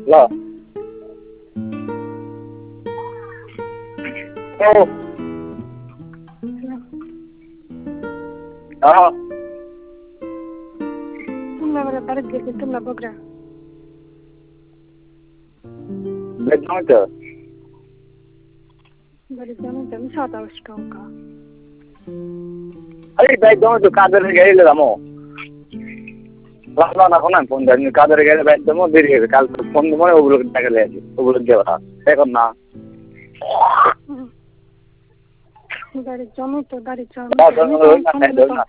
ल तुम्हाला परत घेते तुला बघा बेच्नु बरं जाऊन मी 7 वाजता का अरे बाइक जाऊँ कादर गाडीले जामो ल नखोना फोन गर्नु कादर गाडी बाइक जामो बिरी काल फोन म उबुल टाके ल्याए उबुल के भरा देखम न गाडी जानु त गाडी चलाउनु